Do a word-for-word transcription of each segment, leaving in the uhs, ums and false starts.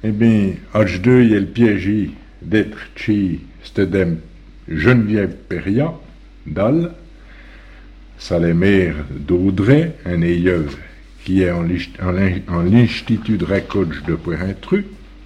Eh bien, H deux, il y a le piège d'être chez Stedem Geneviève Peria, d'Al, ça les mère d'Audrey, un aïeuf qui est en l'Institut de Récoche de Poirintru.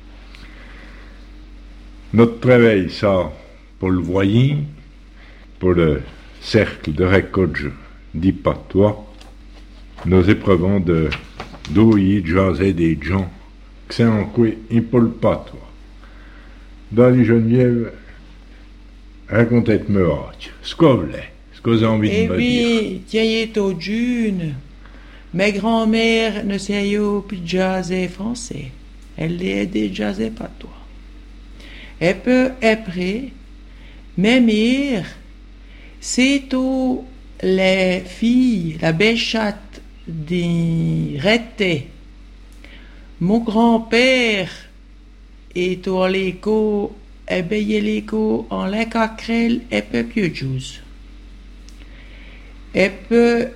Notre travail, ça, pour le voyer, pour le cercle de Récoche d'Ipatois, nos éprouvons de d'ouïe, de jaser des gens, que c'est en quoi ils ne parlent pas, toi. Dans les Geneviève, racontez-moi, ce que vous voulez, ce que vous avez envie eh de me oui, dire. Eh oui, tiens, au june. Ma grand-mère ne sait pas plus jaser français. Elle est des jaser pas toi. Et peu après, ma mère, c'est tout les filles, la belle chatte des rétés. Mon grand-père est au l'écho, et payé l'écho en la cacrelle et peu pieux jus. Et peu,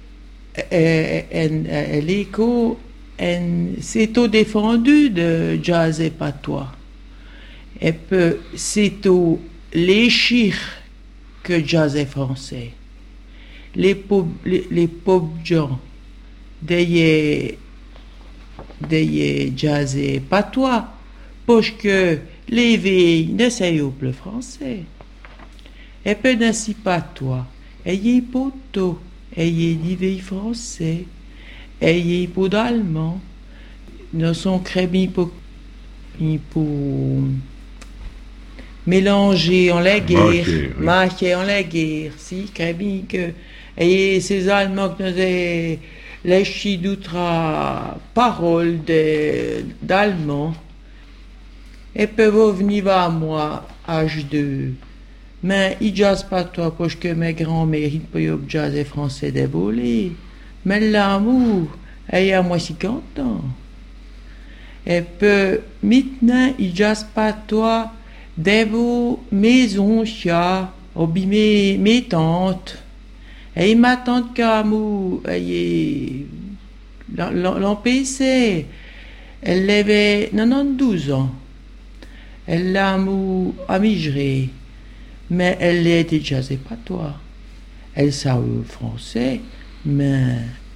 l'écho, c'est tout défendu de jazz et patois. Et peu, c'est tout les chires que jazz est français. Les pauvres, les, les pauvres gens, des des jazz et patois, parce que les vieilles ne savent pas le français. Et peu n'ainsi patois, ayez poteau, ayez des vieilles français, ayez pas d'allemand, ne sont crémis pour, pour mélanger en la guerre, marquer en la guerre, si, crémis que, ayez ces Allemands que nous avons les chi d'outre parole d'allemand, et peuvent venir à moi, âge deux. Mais ils jazz pas toi, parce que mes grands-mères, ils peuvent jazzer français débolé. Mais l'amour, il y a moi cinquante ans. Et peu, maintenant, ils jazz pas toi, des beaux maisons, chats, ou bien mes, mes tantes. Et ma tante Camou, elle est l'an passé, elle avait quatre-vingt-douze ans. Elle l'a mou à migrer, mais elle est déjà c'est pas toi. Elle savait français, mais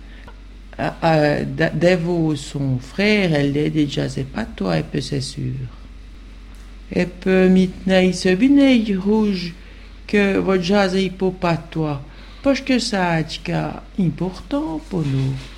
devant son frère, elle est déjà c'est pas toi, et peu c'est sûr. Et peu maintenant il se binaille rouge que votre jazz est pour pas toi. Parce que ça est important pour nous.